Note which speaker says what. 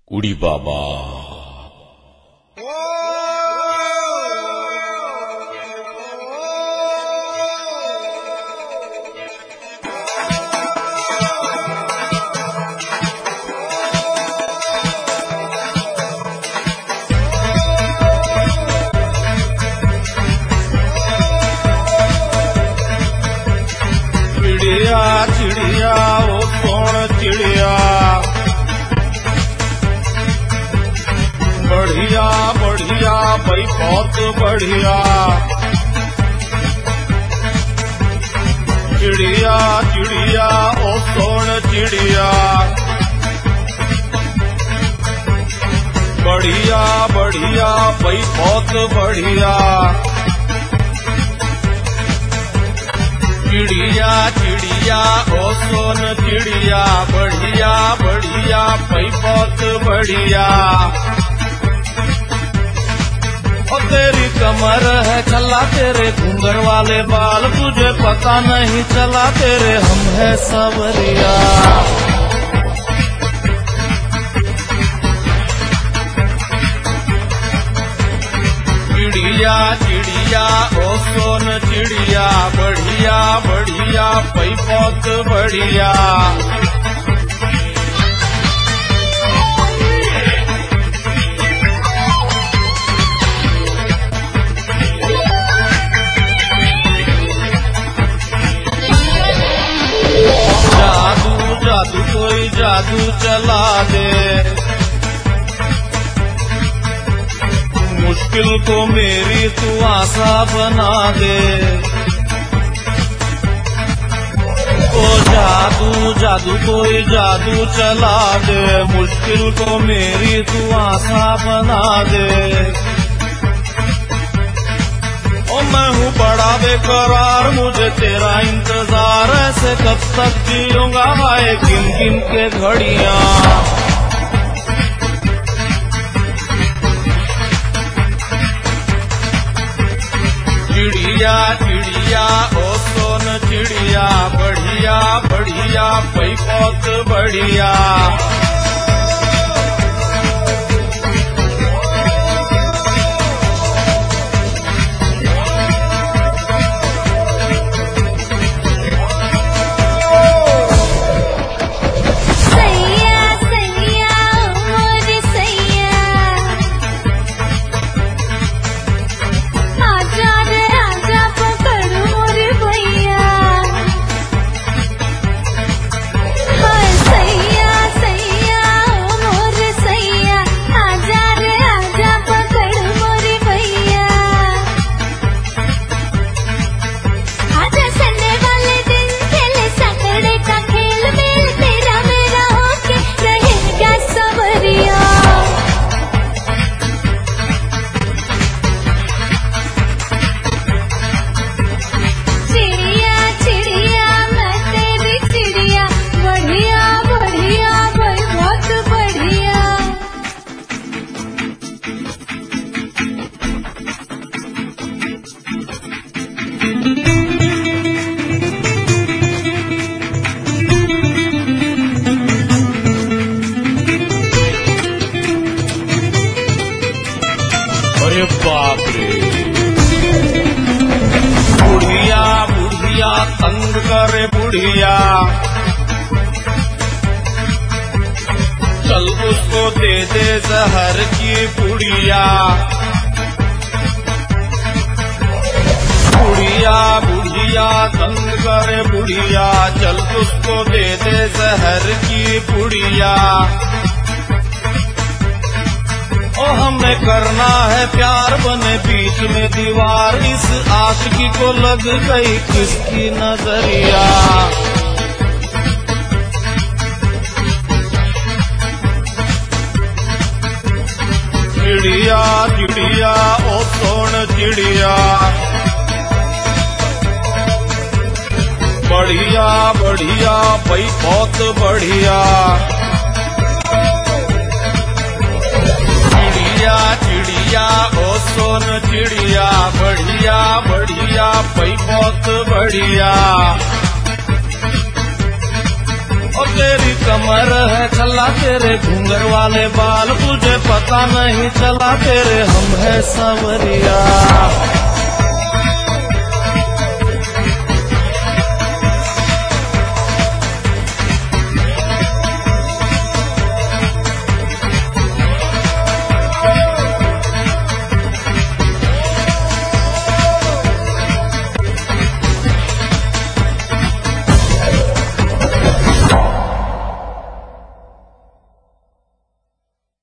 Speaker 1: कुड़ी बाबा।
Speaker 2: चिड़िया चिड़िया ओ कौन चिड़िया, बढ़िया बढ़िया भाई बहुत बढ़िया। चिड़िया चिड़िया ओ कौन चिड़िया, बढ़िया बढ़िया भाई बहुत बढ़िया। चिड़िया चिड़िया ओ सोन चिड़िया, बढ़िया बढ़िया भाई बहुत बढ़िया। ओ तेरी कमर है चला, तेरे घूंघर वाले बाल तुझे पता नहीं चला, तेरे हम है सवरिया। चिड़िया चिड़िया ओ सोन चिड़िया, बढ़िया बढ़िया भाई बहुत बढ़िया। जादू जादू कोई जादू चला दे, मुश्किल को मेरी तू आशा बना दे। ओ जादू जादू कोई जादू चला दे, मुश्किल को मेरी तू आशा बना दे। ओ मैं हूँ बड़ा बेकरार, मुझे तेरा इंतजार, ऐसे कब तक जीऊंगा हाय गिन गिन के घड़ियां। चिड़िया चिड़िया ओ सोन चिड़िया, बढ़िया बढ़िया भाई बहुत बढ़िया। अरे बाप रे, बुढ़िया बुढ़िया तंग करे बुढ़िया, चल उसको दे दे जहर की पुड़िया। बुढ़िया बुढ़िया तंग करे बुढ़िया, चल उसको दे दे जहर की पुड़िया। ओ हमें करना है प्यार, बने बीच में दीवार, इस आशिकी को लग गई किसकी नजरिया। चिड़िया चिड़िया ओ सोन चिड़िया, बढ़िया बढ़िया भाई बहुत बढ़िया। चिड़िया चिड़िया ओ सोन चिड़िया, बढ़िया बढ़िया भाई बहुत बढ़िया। और तेरी कमर है खल्ला, तेरे घूंघर वाले बाल, तुझे पता नहीं चला तेरे हम है सांवरिया।